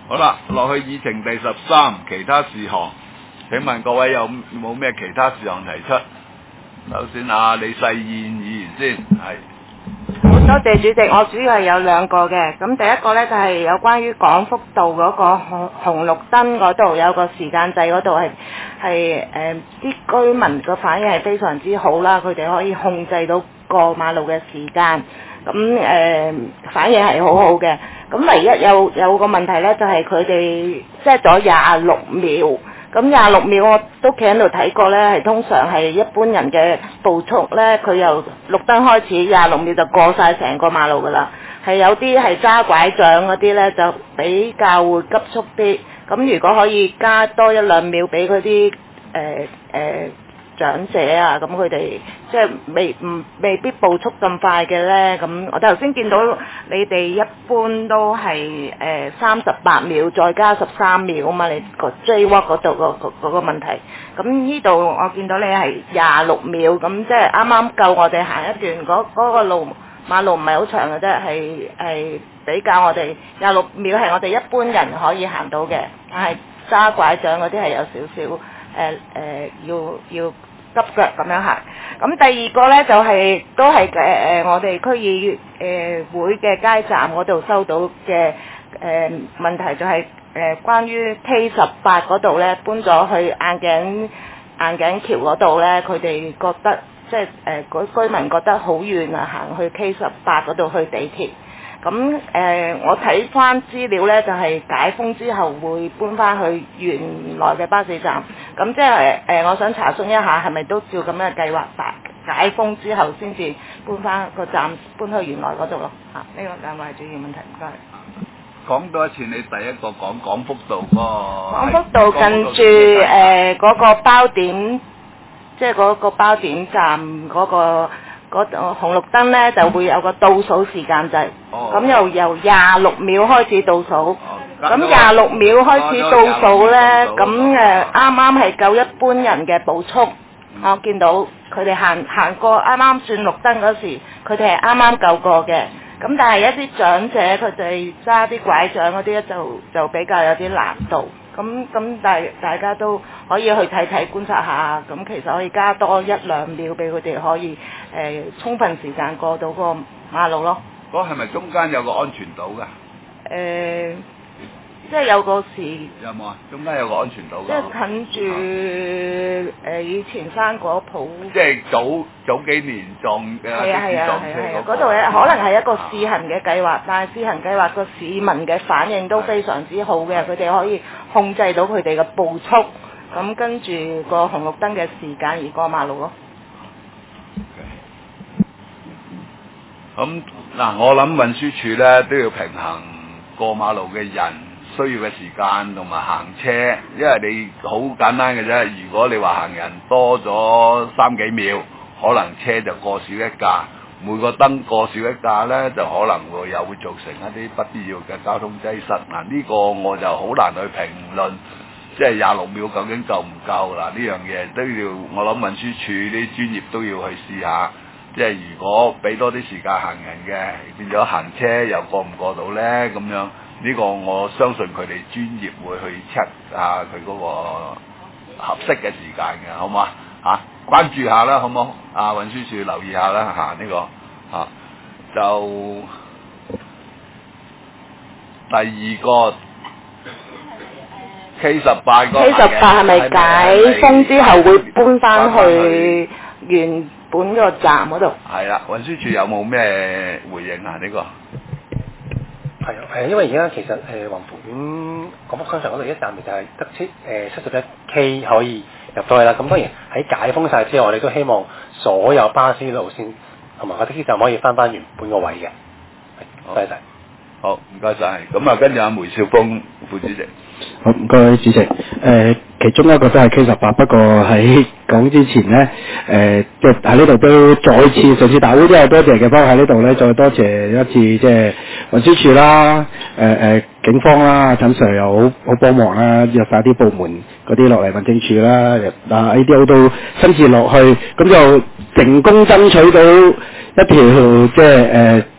好啦，落去議程第13，其他事項。請問各位有冇咩其他事項提出？首先李世燕議員先，係。 好多謝主席，我主要係有兩個嘅。咁第一個呢，就係有關於廣福道嗰個紅綠燈嗰度有個時間制嗰度係啲居民個反應係非常之好啦，佢哋可以控制到過馬路嘅時間。咁反應係好好嘅。咁唯一有個問題呢，就係佢哋 set 咗26秒。咁26秒我都企喺度睇過呢，係通常係一般人嘅步速呢，佢由綠燈開始26秒就過晒成個馬路噶啦。係有啲係揸拐杖嗰啲呢，就比較會急速啲。咁如果可以加多1-2秒俾嗰啲長者啊，咁佢哋即係未必步速咁快嘅呢。咁我頭先見到你哋一般都係38秒再加13秒啊嘛，你個 J-Walk 嗰度嗰個問題。咁呢度我見到你係26秒，咁即係啱啱夠我哋行一段嗰個馬路唔係好長嘅啫，係比較我哋26秒係我哋一般人可以行到嘅，但係揸拐杖嗰啲係有少少要急腳咁樣行。咁第二個呢，就都係我哋區議會嘅街站嗰度收到嘅問題，就係關於 K18 嗰度呢，搬咗去眼鏡橋嗰度呢，佢哋覺得即係居民覺得好遠啊，行去 K18 嗰度去地鐵。咁我睇翻資料呢，就係解封之後會搬翻去原來嘅巴士站。咁即係我想查詢一下，係咪都照咁嘅計劃解封之後先至搬翻個站搬去原來嗰度咯？呢個兩個係主要問題，唔該。 講多一次，你第一個講廣福道嗰個。 廣福道近住嗰個包點，即係嗰個包點站嗰個紅綠燈呢，就會有個倒數時間制。咁由26秒開始倒數。咁26秒開始倒數呢，咁啱啱係夠一般人嘅步速。我見到佢哋行過啱啱轉綠燈嗰時，佢哋係啱啱夠過嘅。咁但係一啲長者佢哋揸啲拐杖嗰啲咧，就比較有啲難度。咁大家都可以去睇睇觀察下。咁其實可以加多1-2秒俾佢哋可以充分時間過到個馬路咯。 嗰係咪中間有個安全島㗎？ 即係有個時有冇啊？中間有個安全島㗎。 即係近住以前生果鋪。 即係早幾年撞嘅撞車嗰度可能係一個試行嘅計劃，但係試行計劃個市民嘅反應都非常之好嘅，佢哋可以控制到佢哋嘅步速，咁跟住個紅綠燈嘅時間而過馬路咯。 咁嗱，我諗運輸署咧都要平衡過馬路嘅人需要嘅時間同埋行車，因為你好簡單嘅啫。如果你話行人多咗3幾秒，可能車就過少一架，每個燈過少一架呢，就可能會造成一啲不必要嘅交通擠塞。嗱，呢個我就好難去評論，即係26秒究竟夠唔夠啦？呢樣嘢都要，我諗運輸署啲專業都要去試下。即係如果俾多啲時間行人嘅，變咗行車又過唔過到呢？咁樣。呢個我相信佢哋專業會去 check 下佢嗰個合適嘅時間嘅，好唔好啊？關注下啦，好唔好？運輸署留意下啦，呢個就第二個 K18 個 K18係咪解封之後會搬翻去原本個站嗰度？ 係啦， 運輸署有冇咩回應啊？呢個？ 係因為而家其實宏福廣福商場嗰度一站就係得71K 可以入到去啦。咁當然喺解封晒之後，我哋都希望所有巴士路線同埋個的士站可以翻原本個位嘅。多謝晒。 好，唔該晒。咁啊，跟住阿梅少峰副主席。 好，唔該主席。其中一個都係 K18，不過喺講之前呢，即係喺呢度都再次上次大會都有多謝嘅，不過喺呢度呢，再多謝一次即係運輸署啦，警方啦，陳 Sir 又好幫忙啦，約晒啲部門嗰啲落嚟民政處啦，ADO 都親自落去，咁就成功爭取到一條即係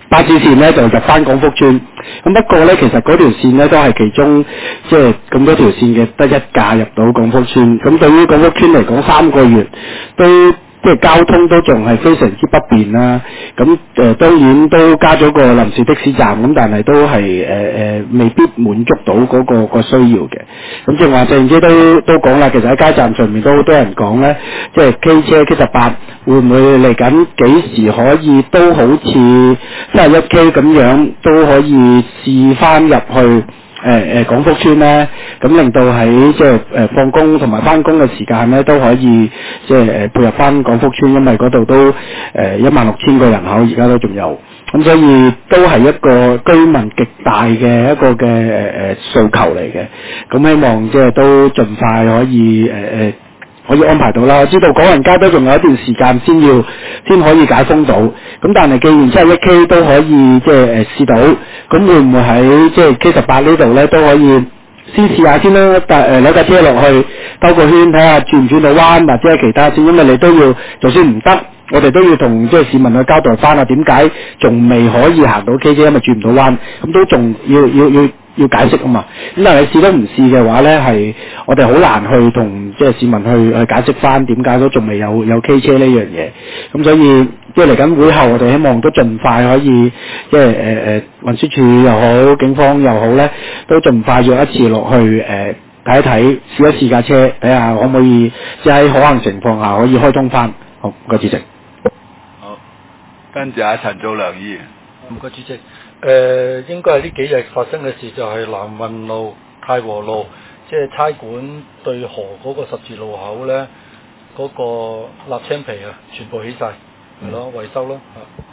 巴士線咧就入翻廣福村。咁不過咧，其實嗰條線咧都係其中即係咁多條線嘅得一架入到廣福村。咁對於廣福村嚟講，3個月都即係交通都仲係非常之不便啦。咁當然都加咗個臨時的士站，咁但係都係未必滿足到嗰個需要嘅。咁正話鄭姐都講啦，其實喺街站上面都好多人講咧，即係 K 車 K18會唔會嚟緊幾時可以都好似71K 咁樣都可以試翻入去廣福村咧，咁令到喺即係放工同埋翻工嘅時間咧都可以即係配合翻廣福村，因為嗰度都16000個人口，而家都仲有，咁所以都係一個居民極大嘅一個嘅訴求嚟嘅。咁希望即係都盡快可以安排到啦。我知道港人街都仲有一段時間先可以解封到，咁但係既然即係1K 都可以即係試到，咁會唔會喺即係 K18呢度咧都可以先試下先啦？攞架車落去兜個圈睇下轉唔轉到彎，或者係其他先，因為你都要就算唔得，我哋都要同即係市民去交代翻啊，點解仲未可以行到 K 啫？因為轉唔到彎，咁都仲要解釋啊嘛。咁但係你試都唔試嘅話咧，係我哋好難去同即係市民去解釋翻點解都仲未有 K 車呢樣嘢。咁所以即係嚟緊會後，我哋希望都盡快可以即係運輸署又好，警方又好咧，都盡快約一次落去睇一睇，試一試架車，睇下可唔可以即係喺可行情況下可以開通翻。好，唔該主席。 好，跟住阿陳祖良議員。 唔該主席。應該係呢幾日發生嘅事就係南運路、太和路，即係差館對河嗰個十字路口咧，嗰個瀝青皮啊，全部起晒，係咯，維修咯。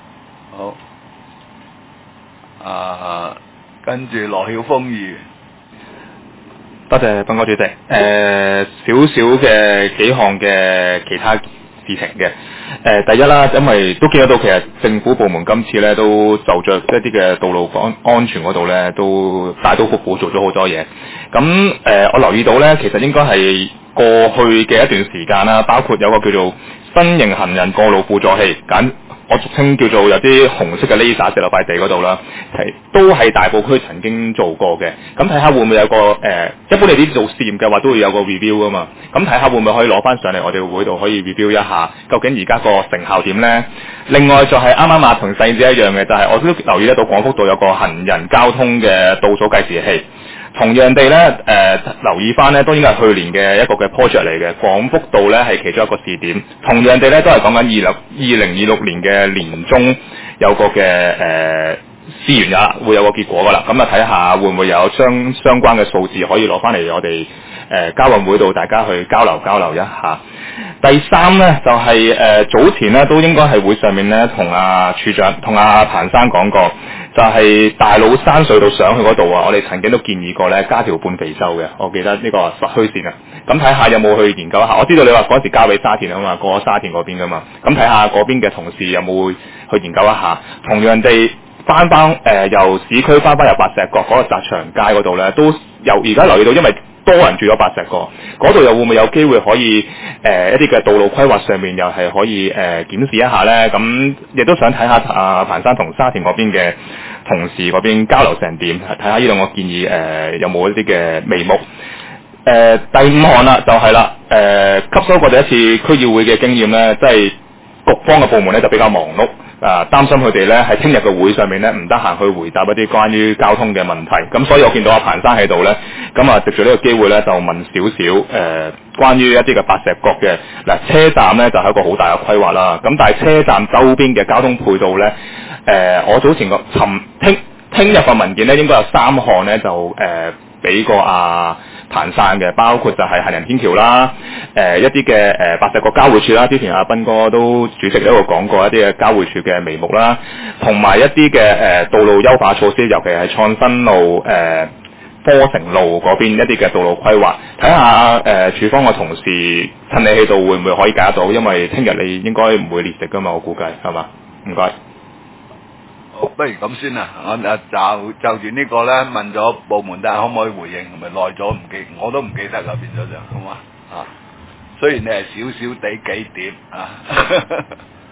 好。跟住羅曉峰議員。 多謝斌哥主席。少少嘅幾項嘅其他事情嘅。第一啦，因為都見得到其實政府部門今次咧都就着一啲嘅道路安全嗰度咧都大刀闊斧做咗好多嘢。咁我留意到咧，其實應該係過去嘅一段時間啦，包括有個叫做新型行人過路輔助器，我俗稱叫做有啲紅色嘅 laser 射落塊地嗰度啦，都係大埔區曾經做過嘅。咁睇下會唔會有個一般你啲做試驗嘅話都會有個 review 噶嘛。咁睇下會唔會可以攞翻上嚟我哋會度可以 review 一下，究竟而家個成效點呢？另外就係啱啱阿同細子一樣嘅，就係我都留意得到廣福道有個行人交通嘅倒數計時器。同樣地咧，留意翻咧，都應該係去年嘅一個嘅 project 嚟嘅。廣福道咧係其中一個試點。同樣地咧，都係講緊2026年嘅年中有個嘅試完啦，會有個結果噶啦。咁啊睇下會唔會有相關嘅數字可以攞翻嚟我哋交運會度大家去交流一下。第三咧就係早前咧都應該係會上面咧同阿處長同阿彭生講過。就係大老山隧道上去嗰度啊，我哋曾經都建議過咧加條半肥修嘅，我記得呢個實墟線啊。咁睇下有冇去研究一下。我知道你話嗰時交俾沙田啊嘛，過咗沙田嗰邊噶嘛。咁睇下嗰邊嘅同事有冇去研究一下。同樣地，翻由市區翻入白石角嗰個澤祥街嗰度咧，都由而家留意到，因為多人住咗白石角，嗰度又會唔會有機會可以一啲嘅道路規劃上面又係可以檢視一下咧？咁亦都想睇下彭生同沙田嗰邊嘅同事嗰邊交流成點，睇下呢兩個建議有冇一啲嘅眉目。第五項啦，就係啦，吸收過第一次區議會嘅經驗咧，即係局方嘅部門咧就比較忙碌。擔心佢哋咧喺聽日嘅會上面咧唔得閒去回答一啲關於交通嘅問題，咁所以我見到阿彭生喺度咧，咁藉住呢個機會咧就問少少關於一啲嘅白石角嘅車站咧就係一個好大嘅規劃啦，咁但係車站周邊嘅交通配套咧，我早前聽日份文件咧應該有3項咧就俾過阿彭生嘅，包括就係行人天橋啦，一啲嘅白石角交匯處啦，之前阿斌哥都主席喺度講過一啲嘅交匯處嘅眉目啦，同埋一啲嘅道路優化措施，尤其係創新路、科城路嗰邊一啲嘅道路規劃，睇下處方嘅同事趁你喺度會唔會可以解得到，因為聽日你應該唔會列席噶嘛，我估計係嘛？唔該。 好，不如咁先啦。我就住呢個咧問咗部門，但係可唔可以回應？咪耐咗唔記，我都唔記得啦，變咗就好嘛啊。雖然你係少少地幾點啊。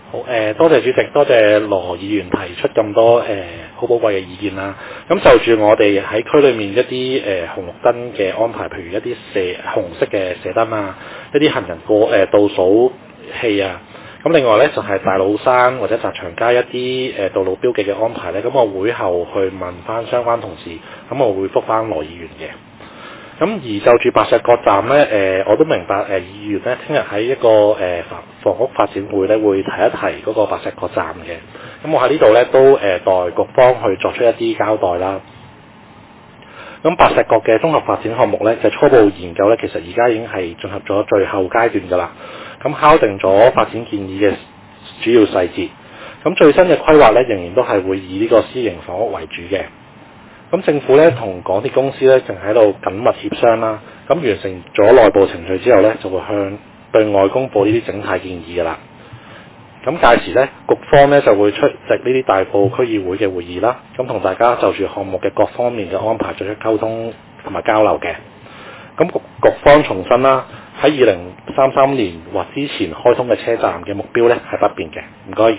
好多謝主席，多謝羅議員提出咁多好寶貴嘅意見啦。咁就住我哋喺區裏面一啲紅綠燈嘅安排，譬如一啲紅色嘅射燈啊，一啲行人倒數器啊。咁另外咧就係大老山或者澤祥街一啲道路標記嘅安排咧，咁我會後去問翻相關同事，咁我會覆翻羅議員嘅。咁而就住白石角站咧，我都明白議員咧聽日喺一個房屋發展會咧會提一提嗰個白石角站嘅。咁我喺呢度咧都代局方去作出一啲交代啦。咁白石角嘅綜合發展項目咧嘅初步研究咧，其實而家已經係進入咗最後階段㗎啦。咁敲定咗發展建議嘅主要細節。咁最新嘅規劃咧，仍然都係會以呢個私營房屋為主嘅。咁政府咧同港鐵公司咧正喺度緊密協商啦。咁完成咗內部程序之後咧，就會向對外公佈呢啲整體建議㗎啦。咁屆時咧，局方咧就會出席呢啲大埔區議會嘅會議啦。咁同大家就住項目嘅各方面嘅安排作出溝通同埋交流嘅。咁局方重申啦，喺2033年或之前開通嘅車站嘅目標咧係不變嘅。唔該。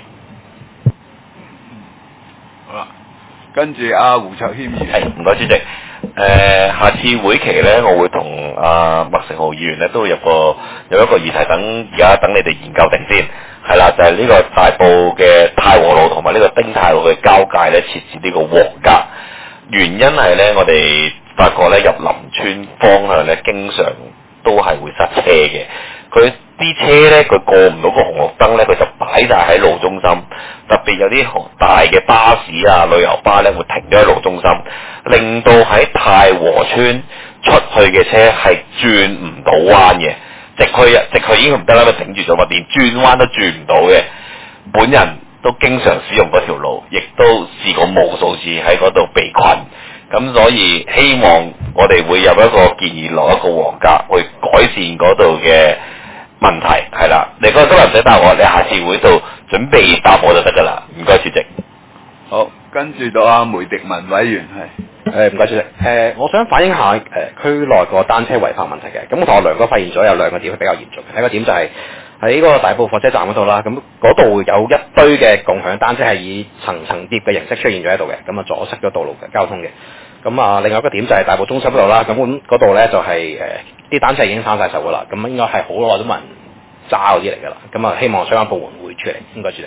好啦，跟住阿胡卓謙議員。 唔該主席。下次會期咧，我會同麥成浩議員咧都有一個議題等你哋研究定先。係啦，就係呢個大埔嘅太和路同埋呢個丁太路嘅交界咧，設置呢個黃格。原因係咧，我哋發覺咧入林村方向咧，經常都係會塞車嘅。佢啲車咧，佢過唔到個紅綠燈咧，佢就擺晒喺路中心。特別有啲大嘅巴士啊、旅遊巴咧，會停咗喺路中心，令到喺太和村出去嘅車係轉唔到彎嘅。直去已經唔得啦，佢頂住咗嘛，連轉彎都轉唔到嘅。本人都經常使用嗰條路，亦都試過無數次喺嗰度被困。咁所以希望我哋會有一個建議落一個黃格去改善嗰度嘅問題，係啦。你嗰個都唔使答我，你下次會度準備答我就得㗎啦。唔該，主席。 好，跟住到阿梅迪文委員係。 唔該主席。我想反映下區內個單車違法問題嘅。咁我同阿梁哥發現咗有兩個點比較嚴重嘅。第一個點就係喺嗰個大埔火車站嗰度啦。咁嗰度有一堆嘅共享單車係以層疊嘅形式出現咗喺度嘅，咁啊阻塞咗道路嘅交通嘅。咁啊，另外一個點就係大埔中心嗰度啦。咁嗰度咧就係啲單車已經生晒鏽㗎啦。咁應該係好耐都冇人揸嗰啲嚟㗎啦。咁啊，希望相關部門會處理。應該處理。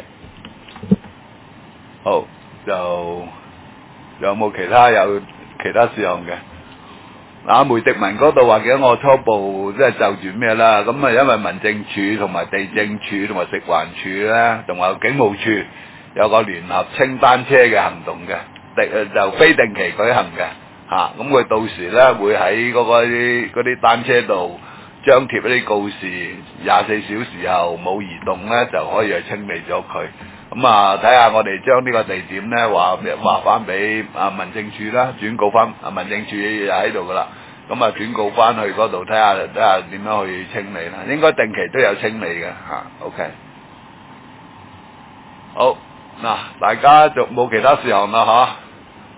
好，就有冇其他事項嘅？嗱，梅迪文嗰度或者我初步即係就住咩啦？咁啊，因為民政處同埋地政處同埋食環署咧，同埋警務處有個聯合清單車嘅行動嘅，就非定期舉行嘅嚇。咁佢到時咧會喺嗰啲單車度張貼一啲告示，24小時後冇移動咧就可以去清理咗佢。咁啊，睇下我哋將呢個地點咧話翻俾民政處啦，轉告翻民政處喺度噶啦。咁啊轉告翻去嗰度睇下點樣去清理啦。應該定期都有清理嘅嚇。OK。好，嗱，大家就冇其他事項啦嚇。